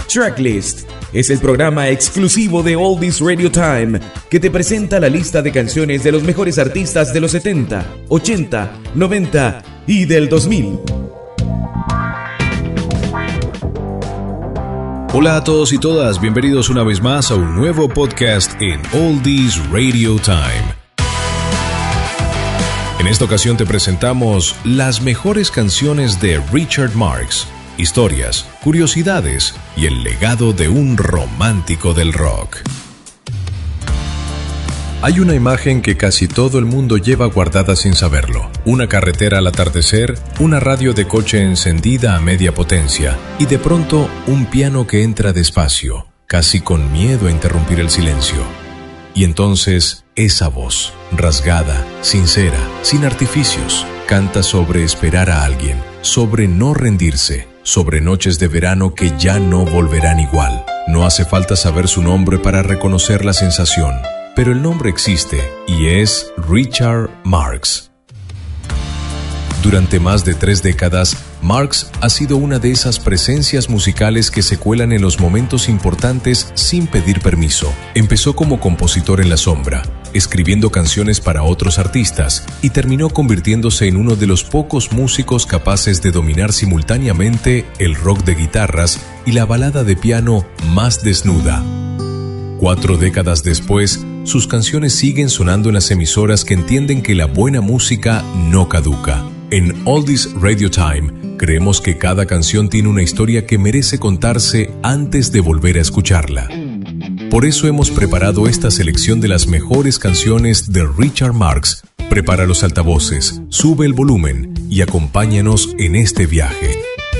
Tracklist es el programa exclusivo de Oldies Radio Time que te presenta la lista de canciones de los mejores artistas de los 70, 80, 90 y del 2000. Hola a todos y todas, bienvenidos una vez más a un nuevo podcast en Oldies Radio Time. En esta ocasión te presentamos las mejores canciones de Richard Marx, historias, curiosidades y el legado de un romántico del rock. Hay una imagen que casi todo el mundo lleva guardada sin saberlo. Una carretera al atardecer, una radio de coche encendida a media potencia y de pronto un piano que entra despacio, casi con miedo a interrumpir el silencio. Y entonces esa voz, rasgada, sincera, sin artificios, canta sobre esperar a alguien, sobre no rendirse, sobre noches de verano que ya no volverán igual. No hace falta saber su nombre para reconocer la sensación, pero el nombre existe y es Richard Marx. Durante más de 3 décadas, Marx ha sido una de esas presencias musicales que se cuelan en los momentos importantes sin pedir permiso. Empezó como compositor en la sombra, escribiendo canciones para otros artistas, y terminó convirtiéndose en uno de los pocos músicos capaces de dominar simultáneamente el rock de guitarras y la balada de piano más desnuda. 4 décadas después, sus canciones siguen sonando en las emisoras que entienden que la buena música no caduca. En Oldies Radio Time, creemos que cada canción tiene una historia que merece contarse antes de volver a escucharla. Por eso hemos preparado esta selección de las mejores canciones de Richard Marx. Prepara los altavoces, sube el volumen y acompáñanos en este viaje.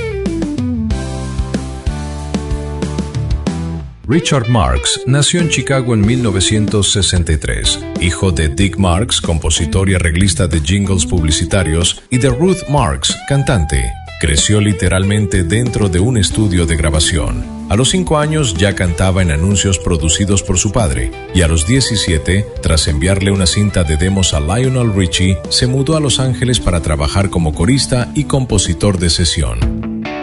Richard Marx nació en Chicago en 1963, hijo de Dick Marx, compositor y arreglista de jingles publicitarios, y de Ruth Marx, cantante. Creció literalmente dentro de un estudio de grabación. A los 5 años ya cantaba en anuncios producidos por su padre, y a los 17, tras enviarle una cinta de demos a Lionel Richie, se mudó a Los Ángeles para trabajar como corista y compositor de sesión.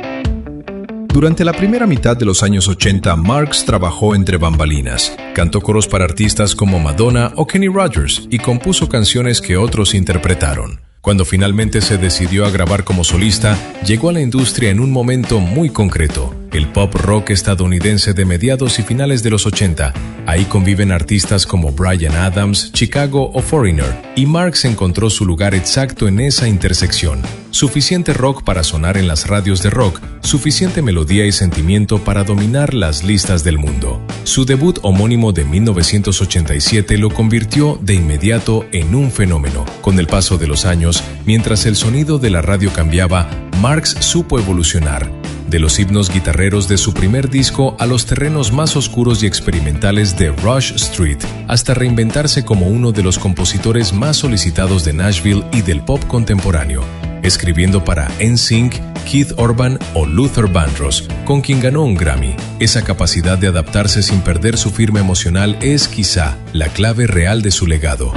Durante la primera mitad de los años 80, Marx trabajó entre bambalinas. Cantó coros para artistas como Madonna o Kenny Rogers y compuso canciones que otros interpretaron. Cuando finalmente se decidió a grabar como solista, llegó a la industria en un momento muy concreto, el pop rock estadounidense de mediados y finales de los 80. Ahí conviven artistas como Bryan Adams, Chicago o Foreigner, y Marx encontró su lugar exacto en esa intersección. Suficiente rock para sonar en las radios de rock, suficiente melodía y sentimiento para dominar las listas del mundo. Su debut homónimo de 1987 lo convirtió de inmediato en un fenómeno. Con el paso de los años, mientras el sonido de la radio cambiaba, Marx supo evolucionar. De los himnos guitarreros de su primer disco a los terrenos más oscuros y experimentales de Rush Street, hasta reinventarse como uno de los compositores más solicitados de Nashville y del pop contemporáneo, escribiendo para NSYNC, Keith Urban o Luther Vandross, con quien ganó un Grammy. Esa capacidad de adaptarse sin perder su firma emocional es quizá la clave real de su legado.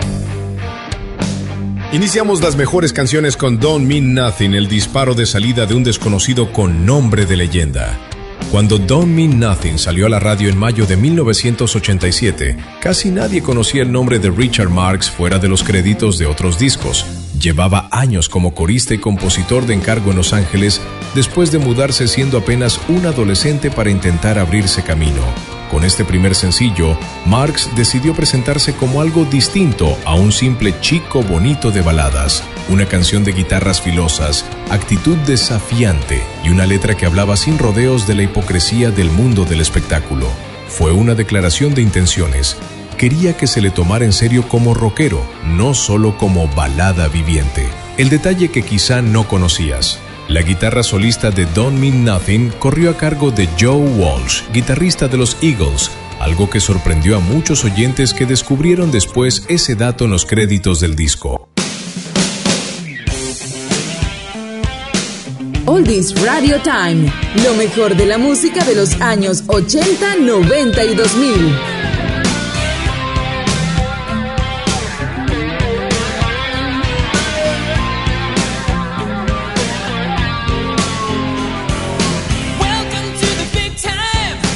Iniciamos las mejores canciones con Don't Mean Nothing, el disparo de salida de un desconocido con nombre de leyenda. Cuando Don't Mean Nothing salió a la radio en mayo de 1987, casi nadie conocía el nombre de Richard Marx fuera de los créditos de otros discos. Llevaba años como corista y compositor de encargo en Los Ángeles, después de mudarse siendo apenas un adolescente para intentar abrirse camino. Con este primer sencillo, Marx decidió presentarse como algo distinto a un simple chico bonito de baladas. Una canción de guitarras filosas, actitud desafiante y una letra que hablaba sin rodeos de la hipocresía del mundo del espectáculo. Fue una declaración de intenciones. Quería que se le tomara en serio como rockero, no solo como balada viviente. El detalle que quizá no conocías: la guitarra solista de Don't Mean Nothing corrió a cargo de Joe Walsh, guitarrista de los Eagles, algo que sorprendió a muchos oyentes que descubrieron después ese dato en los créditos del disco. Oldies Radio Time, lo mejor de la música de los años 80, 90 y 2000. Welcome to the big time.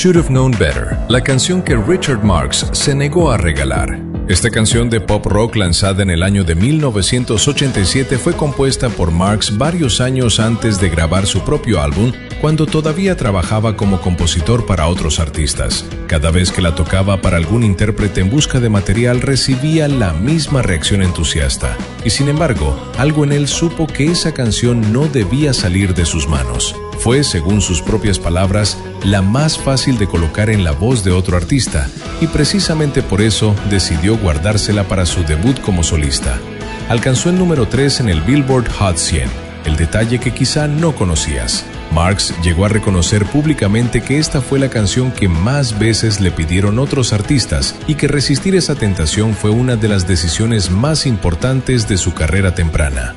Should Have Known Better, la canción que Richard Marx se negó a regalar. Esta canción de pop rock lanzada en el año de 1987 fue compuesta por Marx varios años antes de grabar su propio álbum, cuando todavía trabajaba como compositor para otros artistas. Cada vez que la tocaba para algún intérprete en busca de material recibía la misma reacción entusiasta. Y sin embargo, algo en él supo que esa canción no debía salir de sus manos. Fue, según sus propias palabras, la más fácil de colocar en la voz de otro artista, y precisamente por eso decidió guardársela para su debut como solista. Alcanzó el número 3 en el Billboard Hot 100, el detalle que quizá no conocías. Marx llegó a reconocer públicamente que esta fue la canción que más veces le pidieron otros artistas y que resistir esa tentación fue una de las decisiones más importantes de su carrera temprana.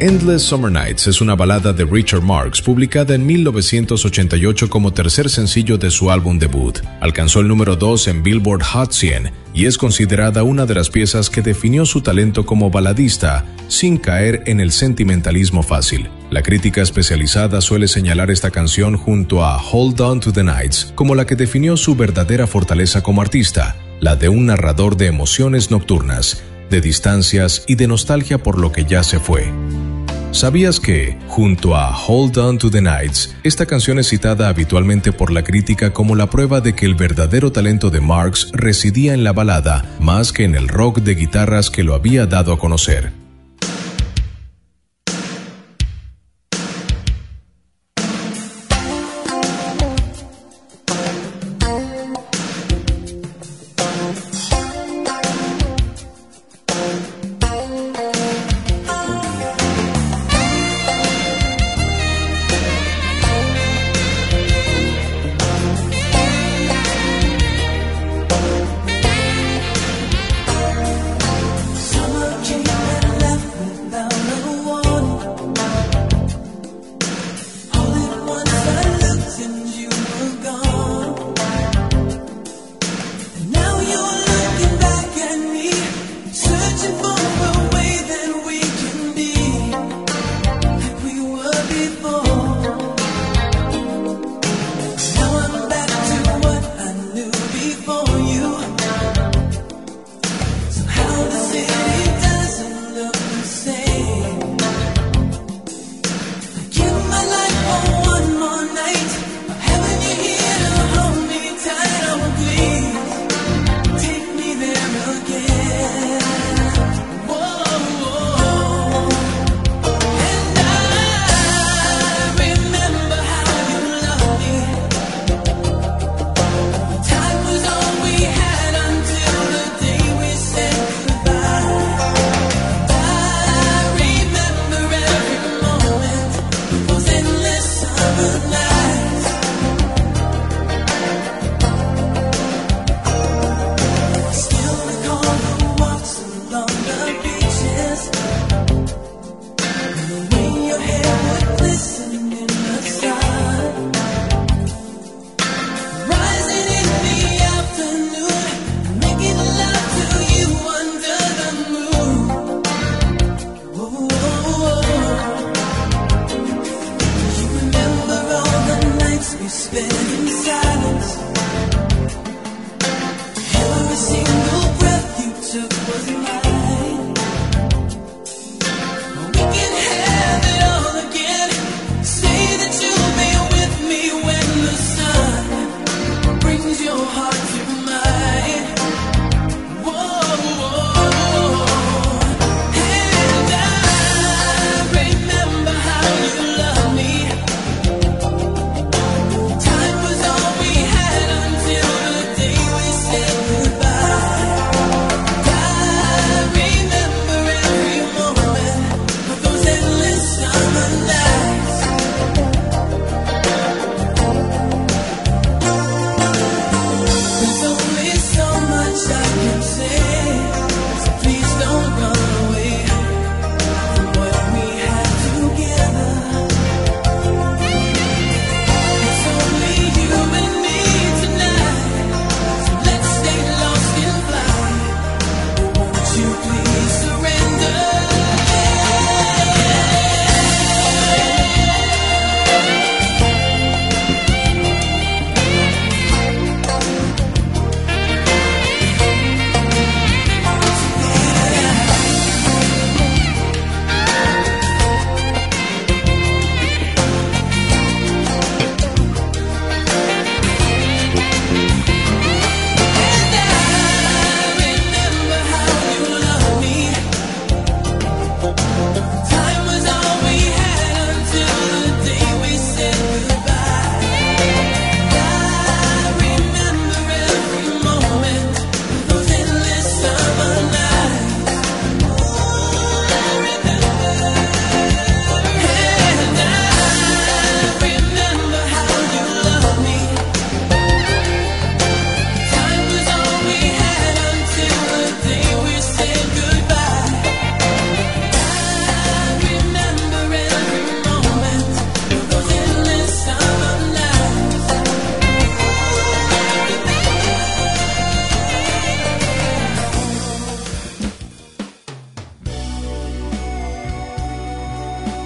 Endless Summer Nights es una balada de Richard Marx publicada en 1988 como tercer sencillo de su álbum debut. Alcanzó el número 2 en Billboard Hot 100 y es considerada una de las piezas que definió su talento como baladista sin caer en el sentimentalismo fácil. La crítica especializada suele señalar esta canción junto a Hold On to the Nights como la que definió su verdadera fortaleza como artista, la de un narrador de emociones nocturnas, de distancias y de nostalgia por lo que ya se fue. ¿Sabías que, junto a Hold On to the Nights, esta canción es citada habitualmente por la crítica como la prueba de que el verdadero talento de Marx residía en la balada más que en el rock de guitarras que lo había dado a conocer?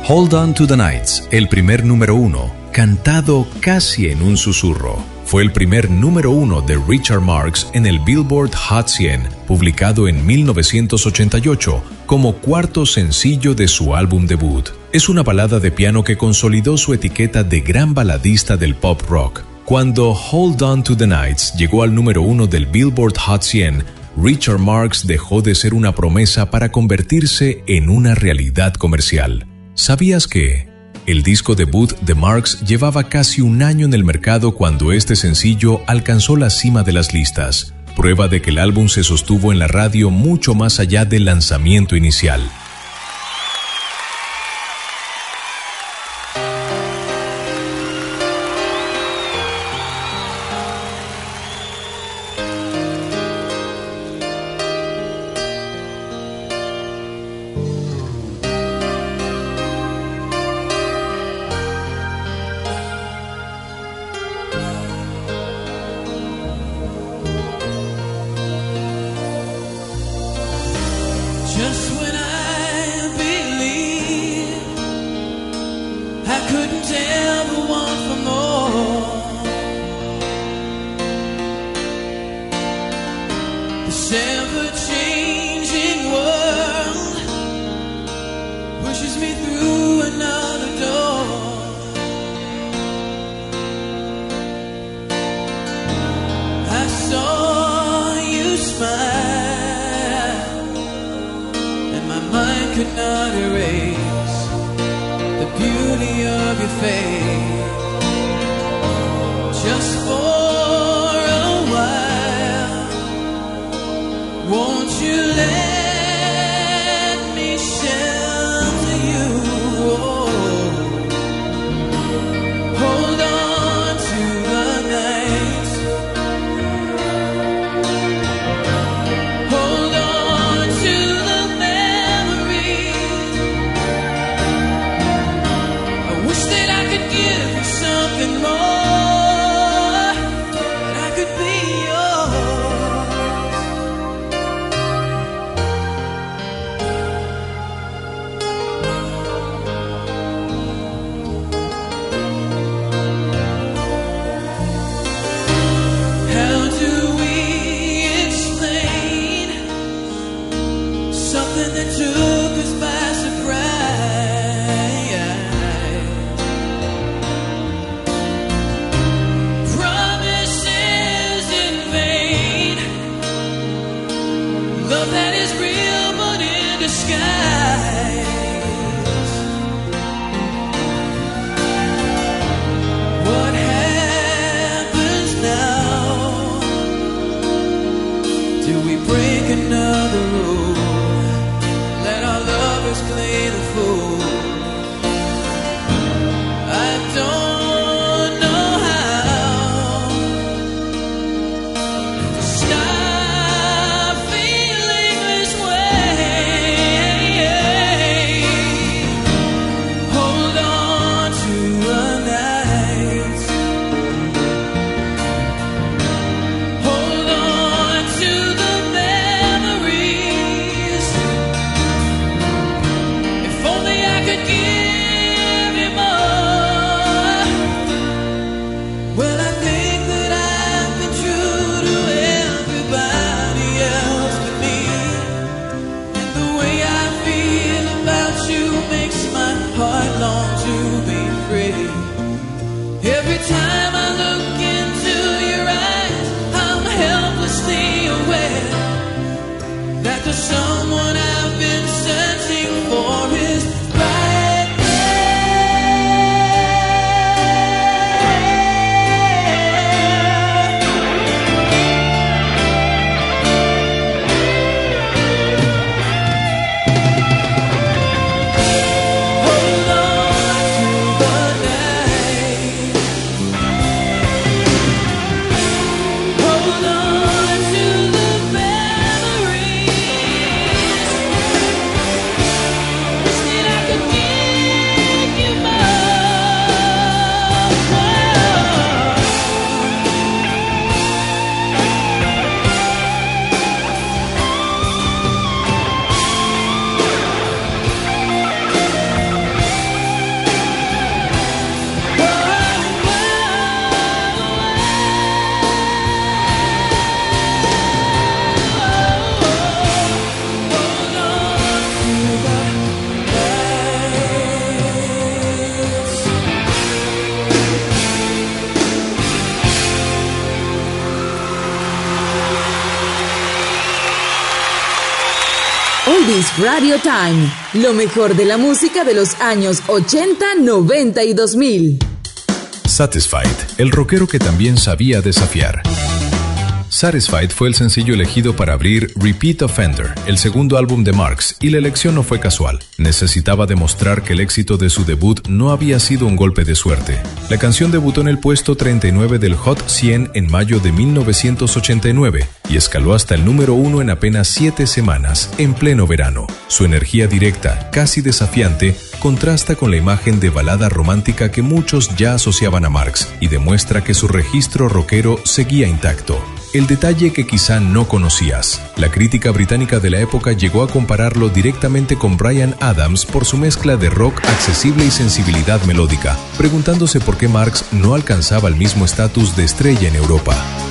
Hold On to the Nights, el primer número 1, cantado casi en un susurro. Fue el primer número 1 de Richard Marx en el Billboard Hot 100, publicado en 1988 como cuarto sencillo de su álbum debut. Es una balada de piano que consolidó su etiqueta de gran baladista del pop rock. Cuando Hold On to the Nights llegó al número 1 del Billboard Hot 100, Richard Marx dejó de ser una promesa para convertirse en una realidad comercial. ¿Sabías que el disco debut de Marx llevaba casi un año en el mercado cuando este sencillo alcanzó la cima de las listas? Prueba de que el álbum se sostuvo en la radio mucho más allá del lanzamiento inicial. Yeah. Oldies Radio Time. Lo mejor de la música de los años 80, 90 y 2000. Satisfied, el rockero que también sabía desafiar. Satisfied fue el sencillo elegido para abrir Repeat Offender, el segundo álbum de Marx, y la elección no fue casual. Necesitaba demostrar que el éxito de su debut no había sido un golpe de suerte. La canción debutó en el puesto 39 del Hot 100 en mayo de 1989 y escaló hasta el número 1 en apenas 7 semanas, en pleno verano. Su energía directa, casi desafiante, contrasta con la imagen de balada romántica que muchos ya asociaban a Marx y demuestra que su registro rockero seguía intacto. El detalle que quizá no conocías: la crítica británica de la época llegó a compararlo directamente con Bryan Adams por su mezcla de rock accesible y sensibilidad melódica, preguntándose por qué Marx no alcanzaba el mismo estatus de estrella en Europa.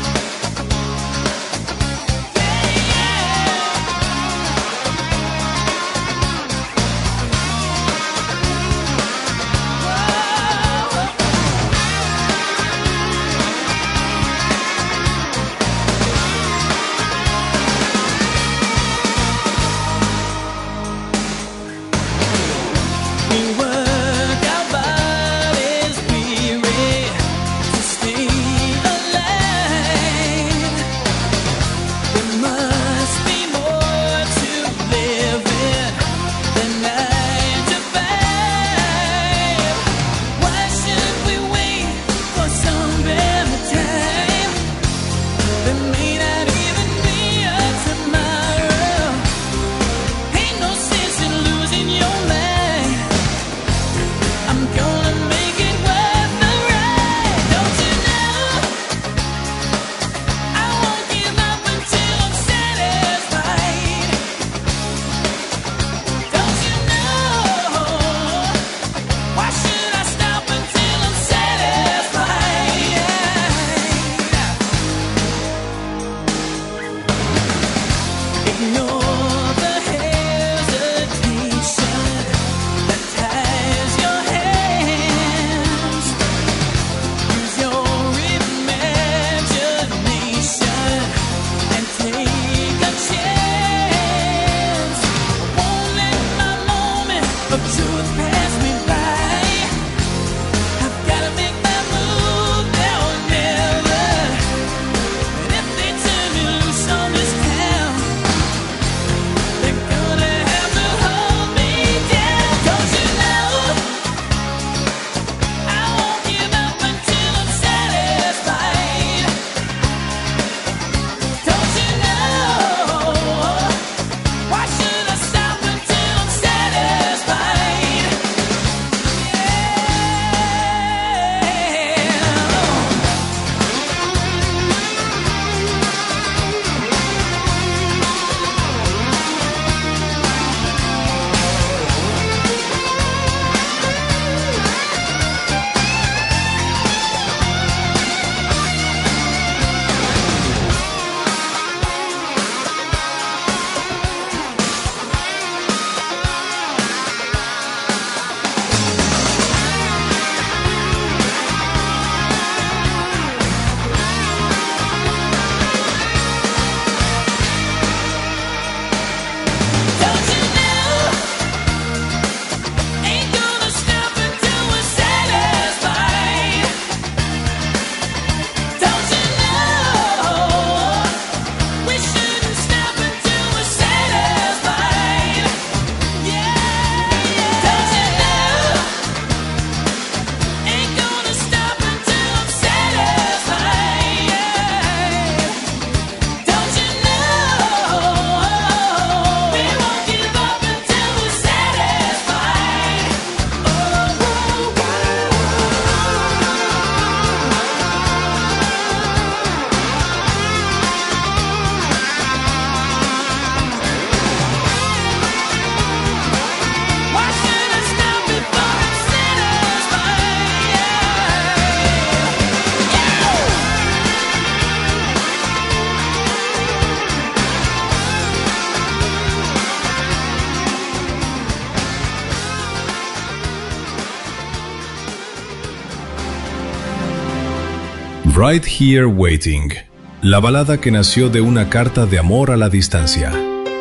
Right Here Waiting, la balada que nació de una carta de amor a la distancia.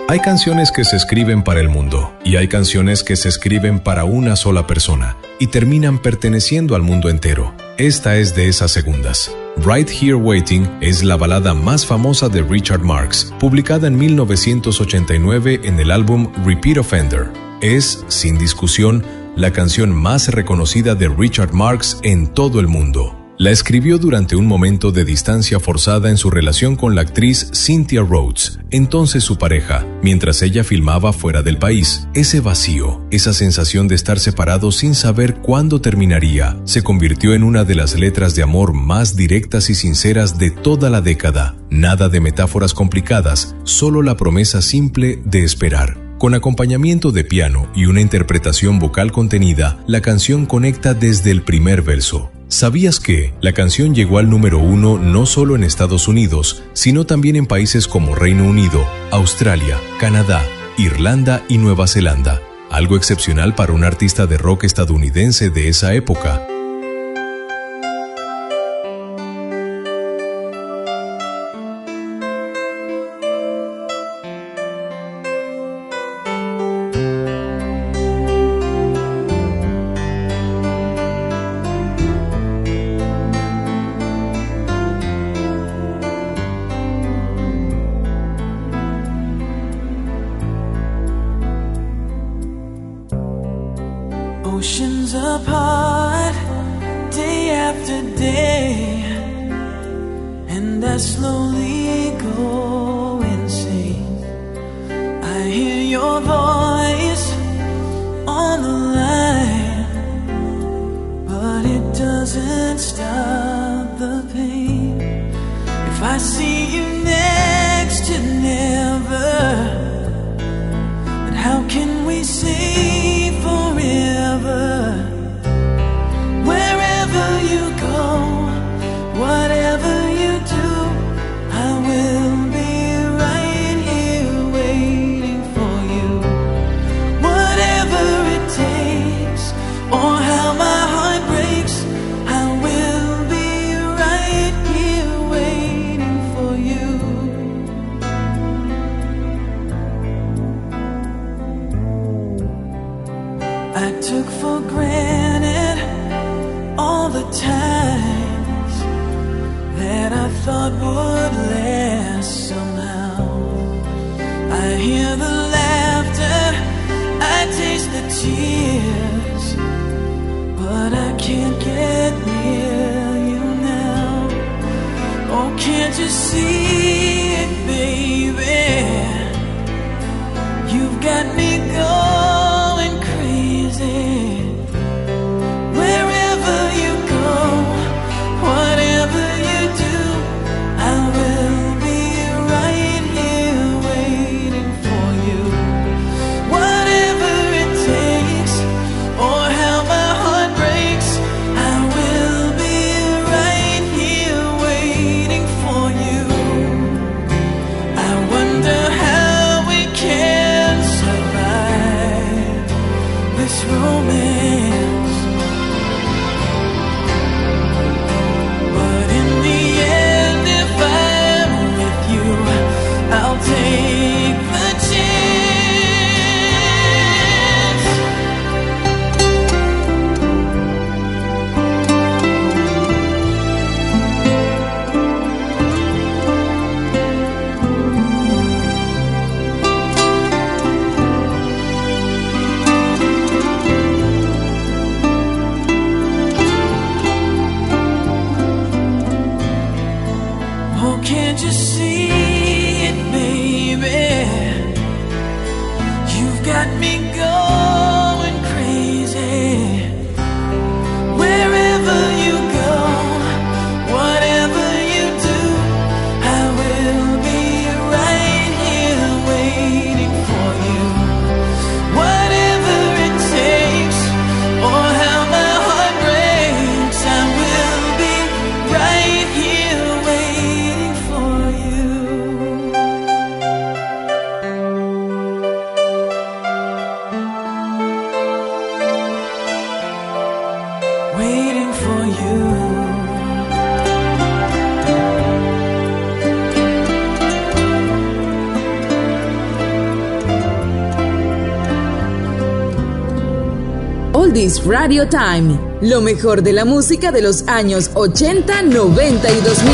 Hay canciones que se escriben para el mundo y hay canciones que se escriben para una sola persona y terminan perteneciendo al mundo entero. Esta es de esas segundas. Right Here Waiting es la balada más famosa de Richard Marx, publicada en 1989 en el álbum Repeat Offender. Es, sin discusión, la canción más reconocida de Richard Marx en todo el mundo. La escribió durante un momento de distancia forzada en su relación con la actriz Cynthia Rhodes, entonces su pareja, mientras ella filmaba fuera del país. Ese vacío, esa sensación de estar separados sin saber cuándo terminaría, se convirtió en una de las letras de amor más directas y sinceras de toda la década. Nada de metáforas complicadas, solo la promesa simple de esperar. Con acompañamiento de piano y una interpretación vocal contenida, la canción conecta desde el primer verso. ¿Sabías que la canción llegó al número 1 no solo en Estados Unidos, sino también en países como Reino Unido, Australia, Canadá, Irlanda y Nueva Zelanda? Algo excepcional para un artista de rock estadounidense de esa época. Oceans apart, day after day, and I slowly go insane. I hear your voice on the line, but it doesn't stop the pain. If I see you next to never, then how can we say forever? Wherever you go, whatever you do, I will be right here waiting for you. Whatever it takes, or how my heart breaks, I will be right here waiting for you. I took for granted all the times that I thought would last somehow. I hear the laughter, I taste the tears, but I can't get near you now. Oh, can't you see it, baby? You've got me going crazy. Wherever you go, whatever you do, I will be right here waiting for you. Whatever it takes, or how my heart breaks, I will be right here waiting for you. I wonder how we can survive this romance, but in the end, if I'm with you, I'll take the chance. Oh, can't you see it, baby? You've got me going crazy. Wherever you go, whatever you do, I will be right here waiting for you. Whatever it takes, or how my heart breaks, I will be right here waiting for you. Oldies Radio Time, lo mejor de la música de los años 80, 90 y 2000.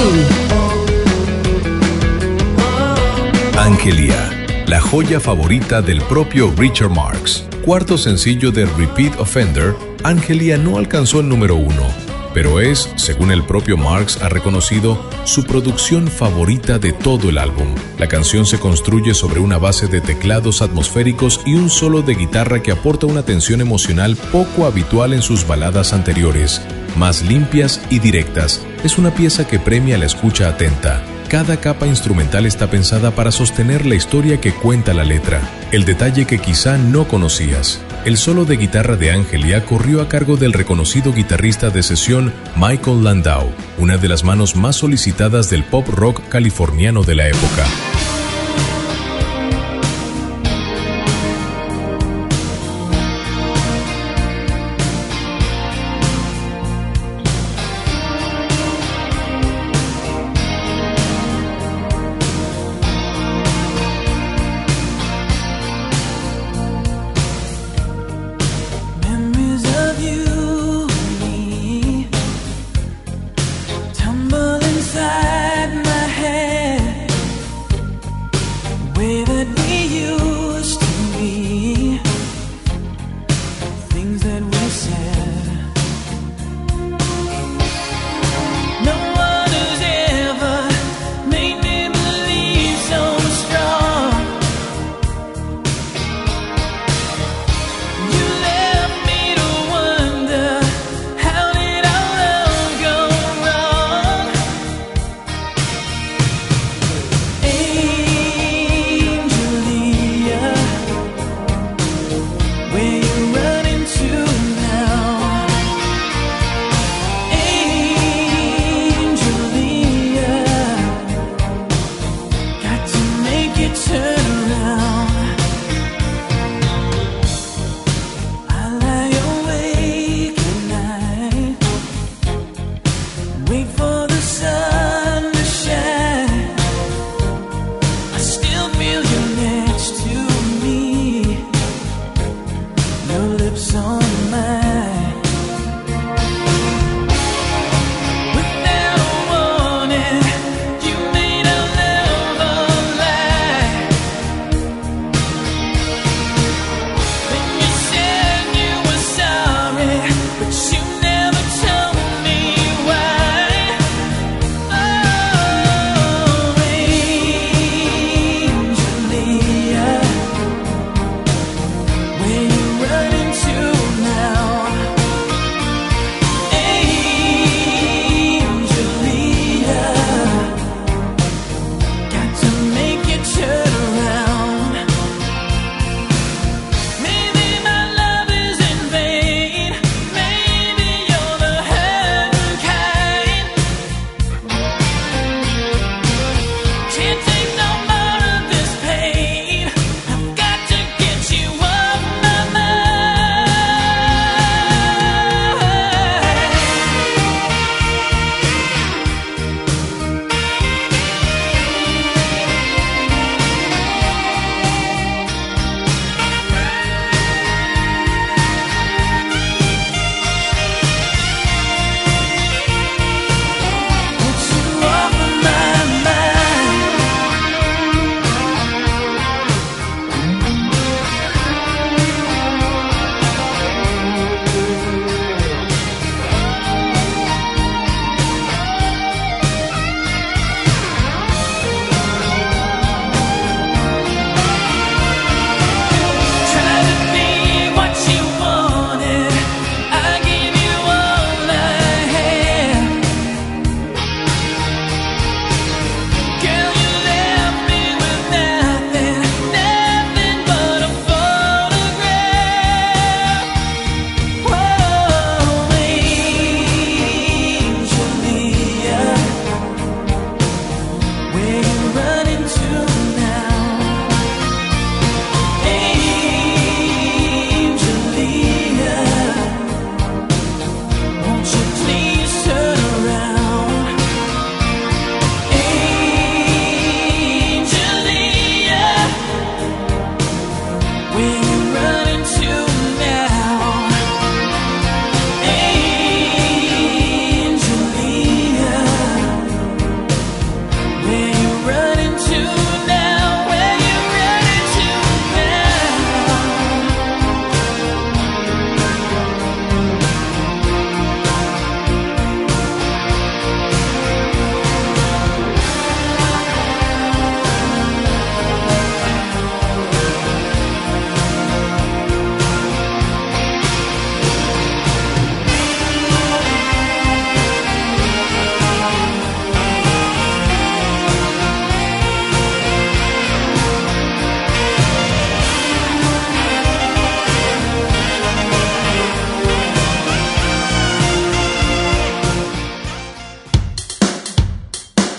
Angelia, la joya favorita del propio Richard Marx. Cuarto sencillo de Repeat Offender, Angelia no alcanzó el número 1, pero es, según el propio Marx ha reconocido, su producción favorita de todo el álbum. La canción se construye sobre una base de teclados atmosféricos y un solo de guitarra que aporta una tensión emocional poco habitual en sus baladas anteriores, más limpias y directas. Es una pieza que premia la escucha atenta. Cada capa instrumental está pensada para sostener la historia que cuenta la letra. El detalle que quizá no conocías: el solo de guitarra de Angelia corrió a cargo del reconocido guitarrista de sesión Michael Landau, una de las manos más solicitadas del pop rock californiano de la época.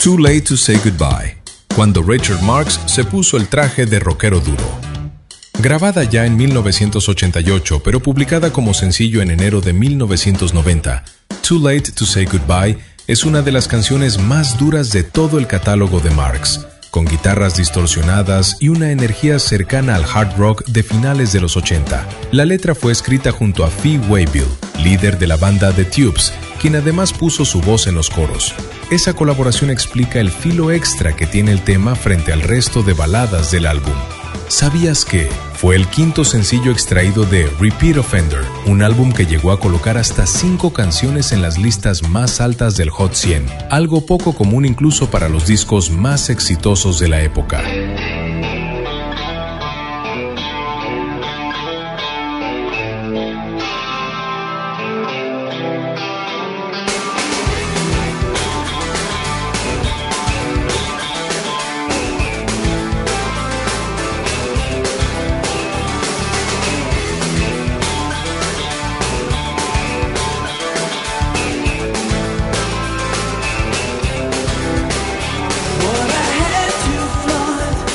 Too Late to Say Goodbye, cuando Richard Marx se puso el traje de rockero duro. Grabada ya en 1988, pero publicada como sencillo en enero de 1990, Too Late to Say Goodbye es una de las canciones más duras de todo el catálogo de Marx, con guitarras distorsionadas y una energía cercana al hard rock de finales de los 80. La letra fue escrita junto a Fee Waybill, líder de la banda The Tubes, quien además puso su voz en los coros. Esa colaboración explica el filo extra que tiene el tema frente al resto de baladas del álbum. ¿Sabías que fue el quinto sencillo extraído de Repeat Offender, un álbum que llegó a colocar hasta 5 canciones en las listas más altas del Hot 100, algo poco común incluso para los discos más exitosos de la época? What I had to flaunt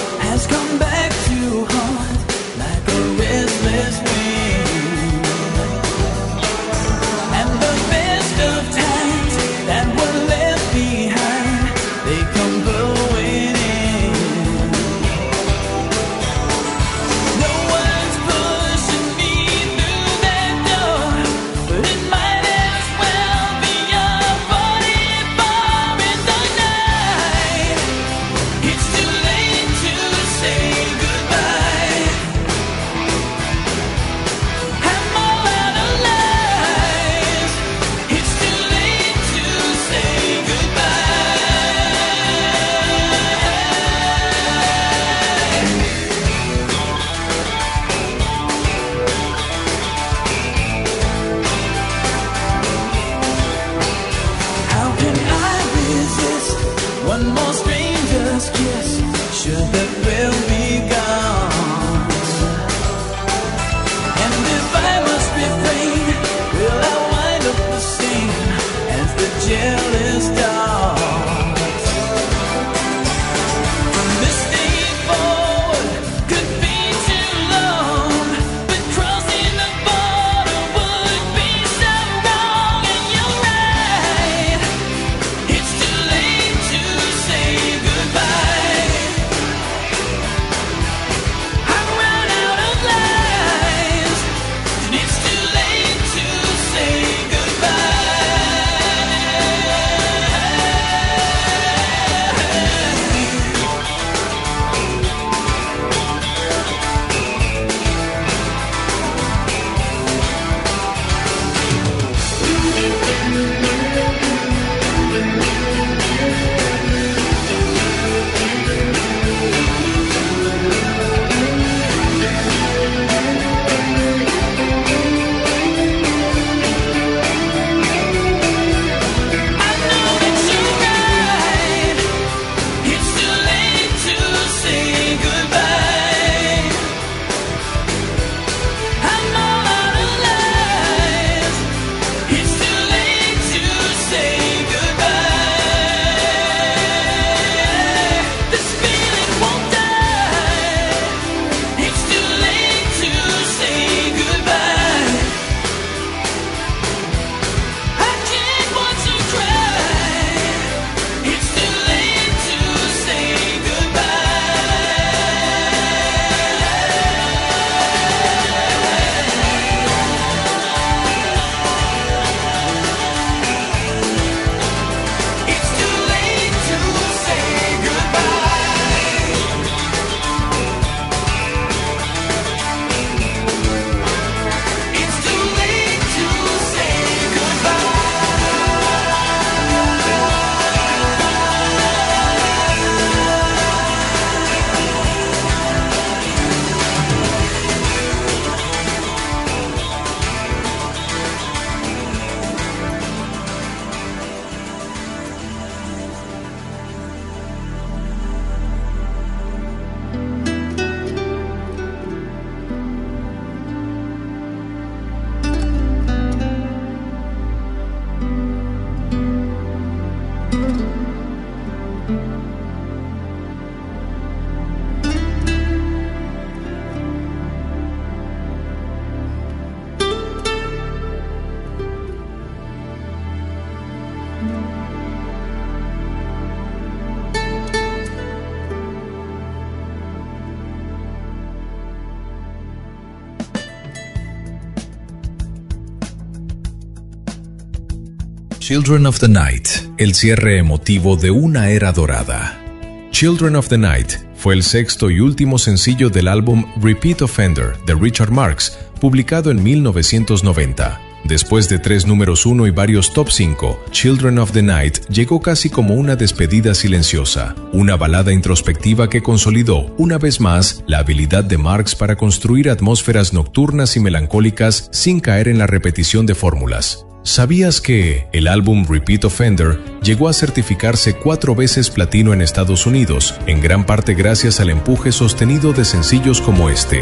Children of the Night, el cierre emotivo de una era dorada. Children of the Night fue el sexto y último sencillo del álbum Repeat Offender de Richard Marx, publicado en 1990. Después de 3 números 1 y varios top 5, Children of the Night llegó casi como una despedida silenciosa, una balada introspectiva que consolidó, una vez más, la habilidad de Marx para construir atmósferas nocturnas y melancólicas sin caer en la repetición de fórmulas. ¿Sabías que el álbum Repeat Offender llegó a certificarse 4 veces platino en Estados Unidos, en gran parte gracias al empuje sostenido de sencillos como este?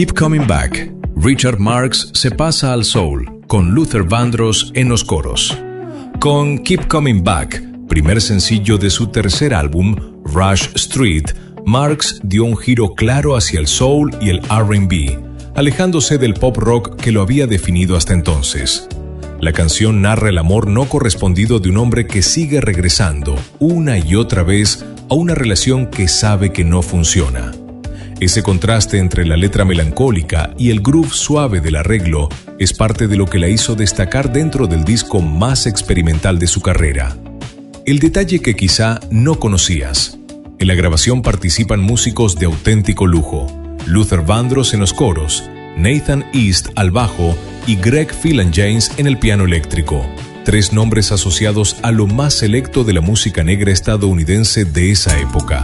Keep Coming Back. Richard Marx se pasa al soul, con Luther Vandross en los coros. Con Keep Coming Back, primer sencillo de su tercer álbum, Rush Street, Marx dio un giro claro hacia el soul y el R&B, alejándose del pop rock que lo había definido hasta entonces. La canción narra el amor no correspondido de un hombre que sigue regresando una y otra vez a una relación que sabe que no funciona. Ese contraste entre la letra melancólica y el groove suave del arreglo es parte de lo que la hizo destacar dentro del disco más experimental de su carrera. El detalle que quizá no conocías: en la grabación participan músicos de auténtico lujo: Luther Vandross en los coros, Nathan East al bajo y Greg Phillinganes en el piano eléctrico. 3 nombres asociados a lo más selecto de la música negra estadounidense de esa época.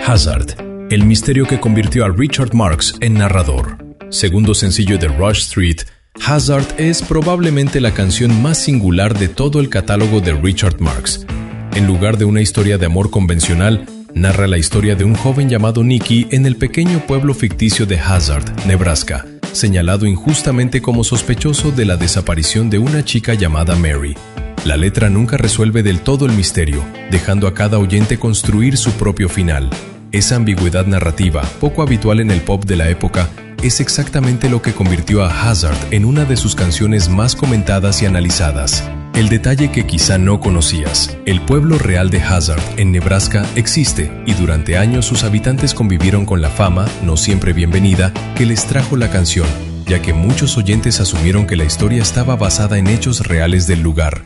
Hazard, el misterio que convirtió a Richard Marx en narrador. Segundo sencillo de Rush Street, Hazard es probablemente la canción más singular de todo el catálogo de Richard Marx. En lugar de una historia de amor convencional, narra la historia de un joven llamado Nicky en el pequeño pueblo ficticio de Hazard, Nebraska, señalado injustamente como sospechoso de la desaparición de una chica llamada Mary. La letra nunca resuelve del todo el misterio, dejando a cada oyente construir su propio final. Esa ambigüedad narrativa, poco habitual en el pop de la época, es exactamente lo que convirtió a Hazard en una de sus canciones más comentadas y analizadas. El detalle que quizá no conocías: el pueblo real de Hazard, en Nebraska, existe, y durante años sus habitantes convivieron con la fama, no siempre bienvenida, que les trajo la canción, ya que muchos oyentes asumieron que la historia estaba basada en hechos reales del lugar.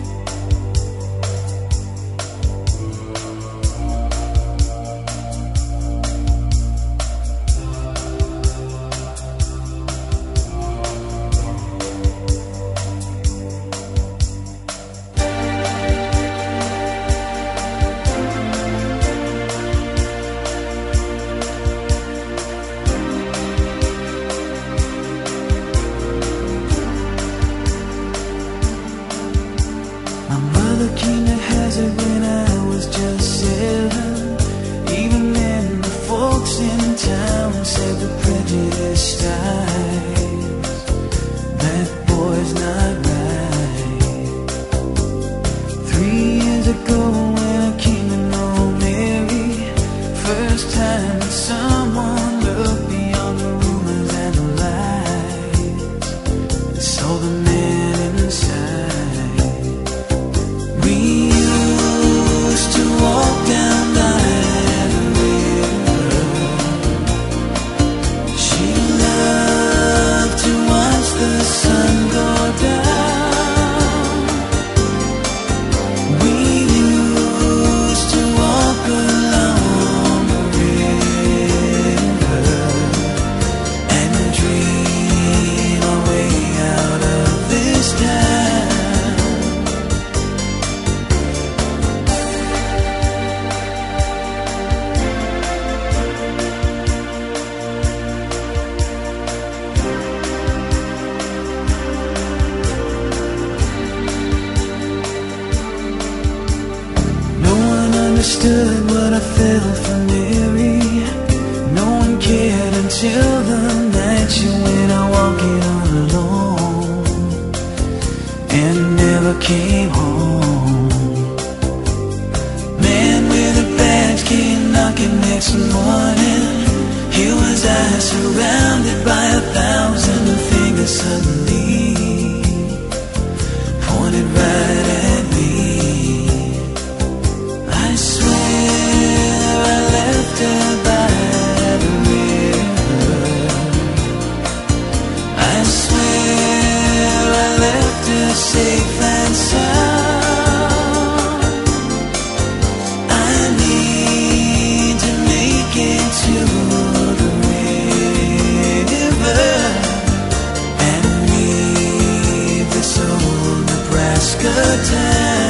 understood what I felt for Mary. No one cared until the night she went out walking all alone and never came home. Man with a badge came knocking next morning. Here was I surrounded by 1,000 fingers suddenly pointed right at me. I swear I left her by the river. I swear I left her safe and sound. I need to make it to the river and leave this old Nebraska town.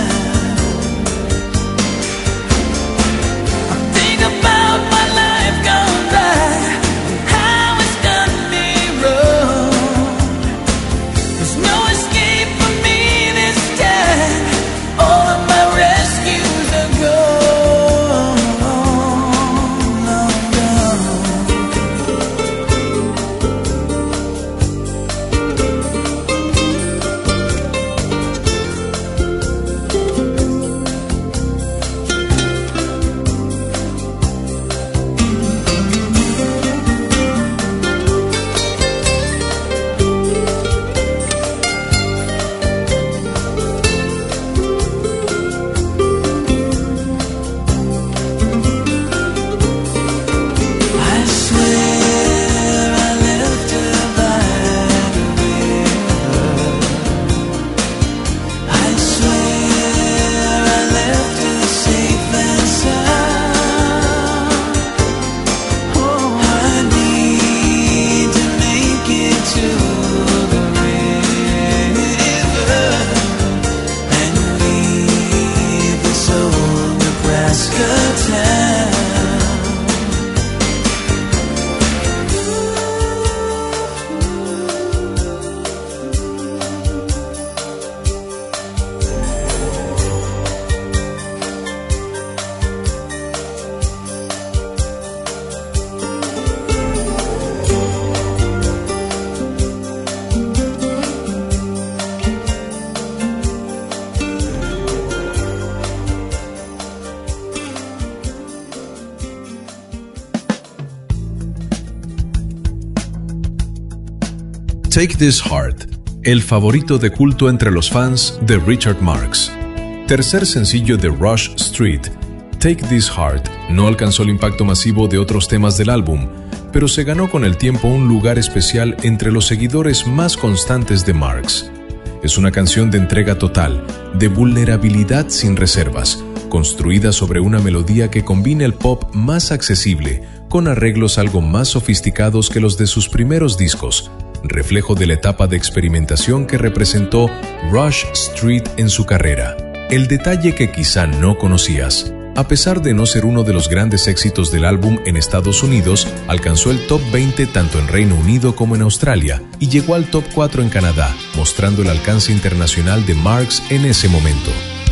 Take This Heart, el favorito de culto entre los fans de Richard Marx. Tercer sencillo de Rush Street, Take This Heart no alcanzó el impacto masivo de otros temas del álbum, pero se ganó con el tiempo un lugar especial entre los seguidores más constantes de Marx. Es una canción de entrega total, de vulnerabilidad sin reservas, construida sobre una melodía que combina el pop más accesible con arreglos algo más sofisticados que los de sus primeros discos, reflejo de la etapa de experimentación que representó Rush Street en su carrera. El detalle que quizá no conocías: a pesar de no ser uno de los grandes éxitos del álbum en Estados Unidos, alcanzó el top 20 tanto en Reino Unido como en Australia y llegó al top 4 en Canadá, mostrando el alcance internacional de Marx en ese momento.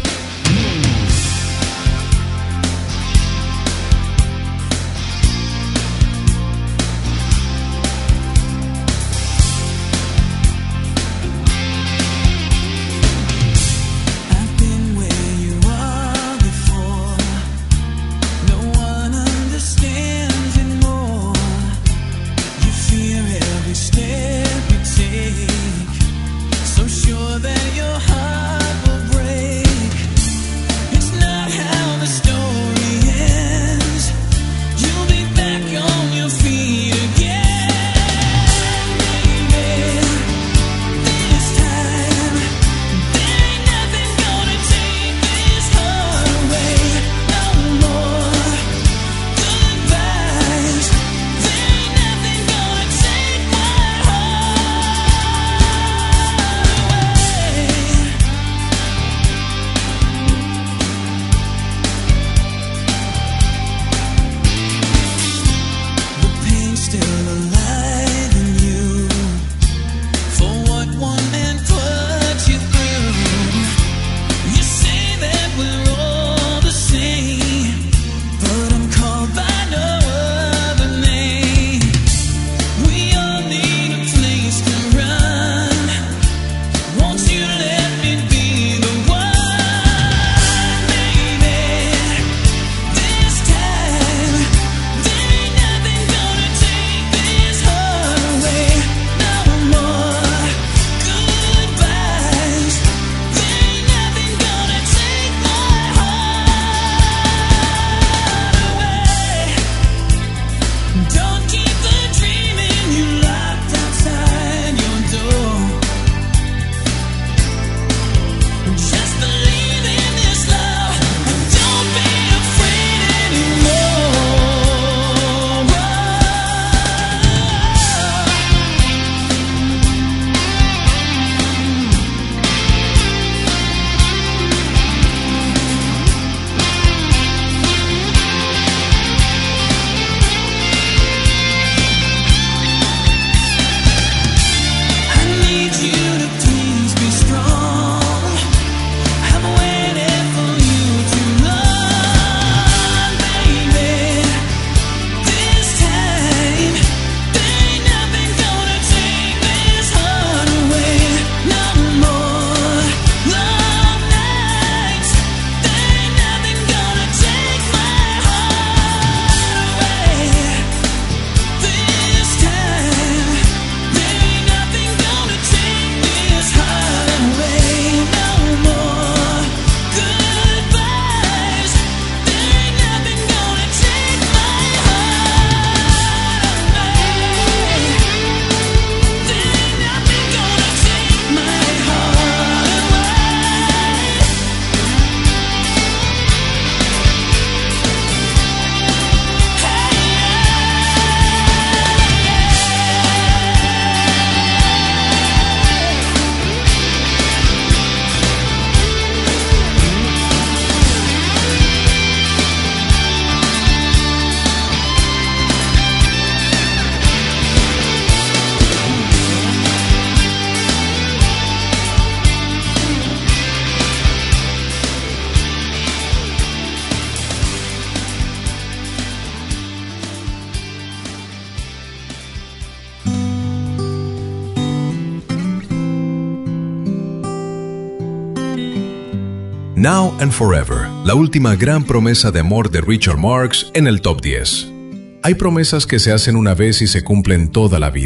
Now and Forever, la última gran promesa de amor de Richard Marx en el Top 10. Hay promesas que se hacen una vez y se cumplen toda la vida.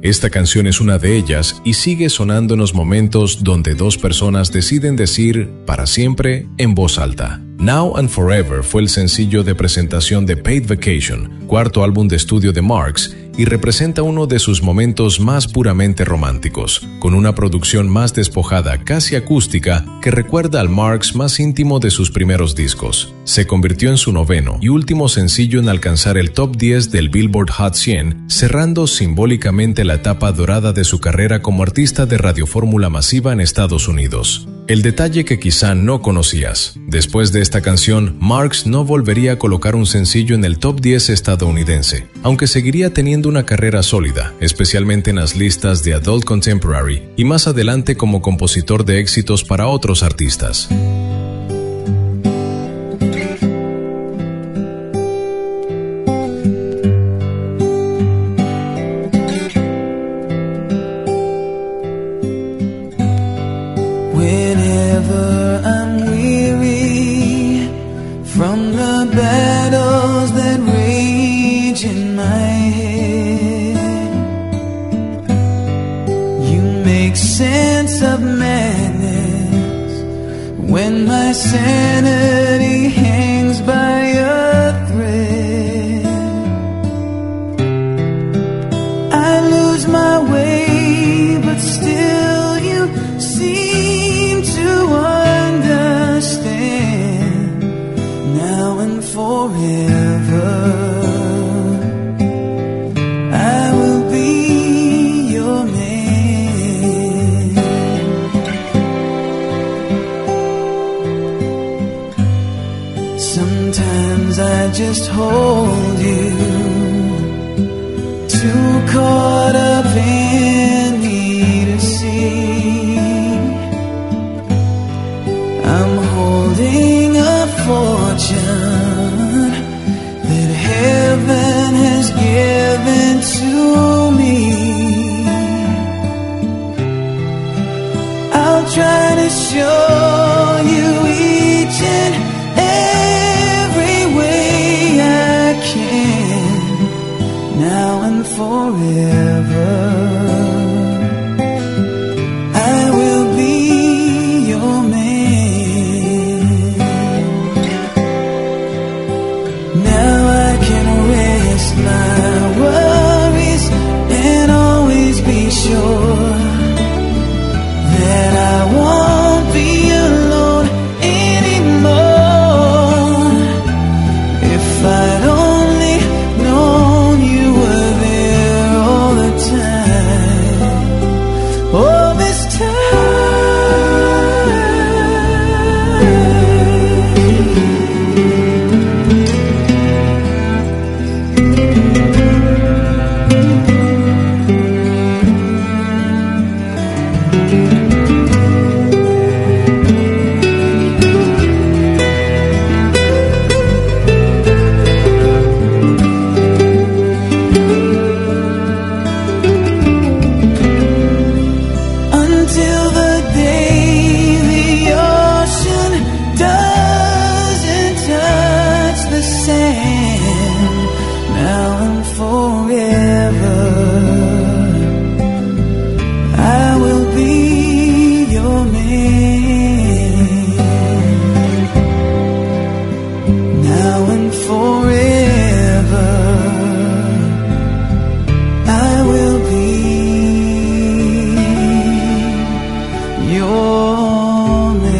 Esta canción es una de ellas y sigue sonando en los momentos donde dos personas deciden decir para siempre en voz alta. Now and Forever fue el sencillo de presentación de Paid Vacation, cuarto álbum de estudio de Marx, y representa uno de sus momentos más puramente románticos, con una producción más despojada, casi acústica, que recuerda al Marx más íntimo de sus primeros discos. Se convirtió en su noveno y último sencillo en alcanzar el top 10 del Billboard Hot 100, cerrando simbólicamente la etapa dorada de su carrera como artista de radiofórmula masiva en Estados Unidos. El detalle que quizá no conocías: después de esta canción, Marx no volvería a colocar un sencillo en el top 10 estadounidense, aunque seguiría teniendo una carrera sólida, especialmente en las listas de Adult Contemporary y más adelante como compositor de éxitos para otros artistas. Sanity hangs by a thread. I lose my way, but still you seem to understand. Now and forever, I will be your man. Sometimes I just hold you, too caught up in me to see. I'm holding a fortune that heaven has given to me. I'll try to show you each and every way I can, now and forever. I will be your man. Now I can rest my worries and always be sure that I won't be alone anymore. If I'd only known you were there all the time, all this time. Until the day the ocean doesn't touch the sand, now and forever, I will be your man. Now and forever, I will be your man.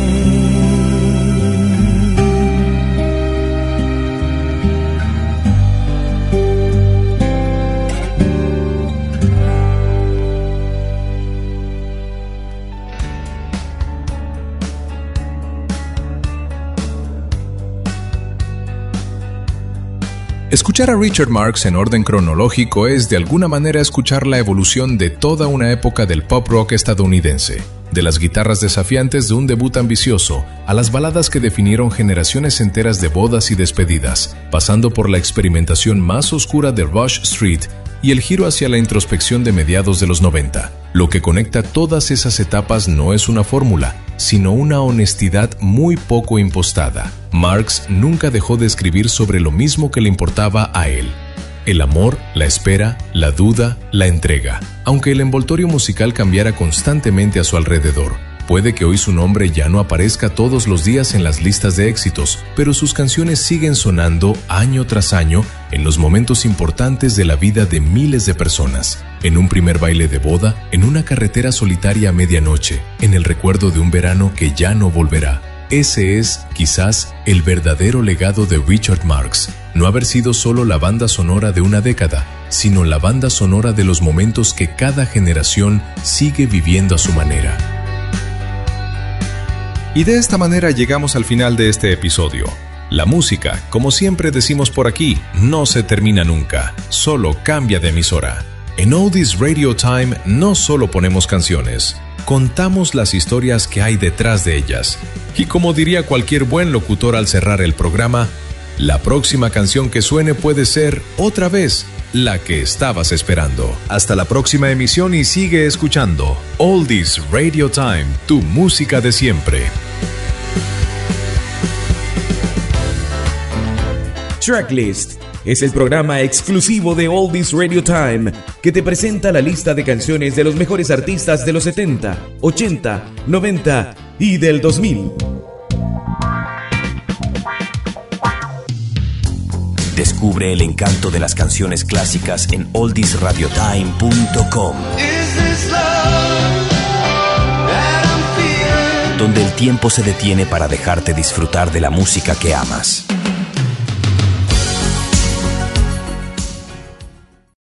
Escuchar a Richard Marx en orden cronológico es de alguna manera escuchar la evolución de toda una época del pop rock estadounidense, de las guitarras desafiantes de un debut ambicioso a las baladas que definieron generaciones enteras de bodas y despedidas, pasando por la experimentación más oscura de Rush Street y el giro hacia la introspección de mediados de los 90. Lo que conecta todas esas etapas no es una fórmula, sino una honestidad muy poco impostada. Marx nunca dejó de escribir sobre lo mismo que le importaba a él: el amor, la espera, la duda, la entrega. Aunque el envoltorio musical cambiara constantemente a su alrededor, puede que hoy su nombre ya no aparezca todos los días en las listas de éxitos, pero sus canciones siguen sonando año tras año en los momentos importantes de la vida de miles de personas. En un primer baile de boda, en una carretera solitaria a medianoche, en el recuerdo de un verano que ya no volverá. Ese es, quizás, el verdadero legado de Richard Marx. No haber sido solo la banda sonora de una década, sino la banda sonora de los momentos que cada generación sigue viviendo a su manera. Y de esta manera llegamos al final de este episodio. La música, como siempre decimos por aquí, no se termina nunca, solo cambia de emisora. En Oldies Radio Time no solo ponemos canciones, contamos las historias que hay detrás de ellas. Y como diría cualquier buen locutor al cerrar el programa, la próxima canción que suene puede ser, otra vez, la que estabas esperando. Hasta la próxima emisión y sigue escuchando Oldies Radio Time, tu música de siempre. Tracklist es el programa exclusivo de Oldies Radio Time que te presenta la lista de canciones de los mejores artistas de los 70, 80, 90 y del 2000. Descubre el encanto de las canciones clásicas en oldiesradiotime.com, donde el tiempo se detiene para dejarte disfrutar de la música que amas.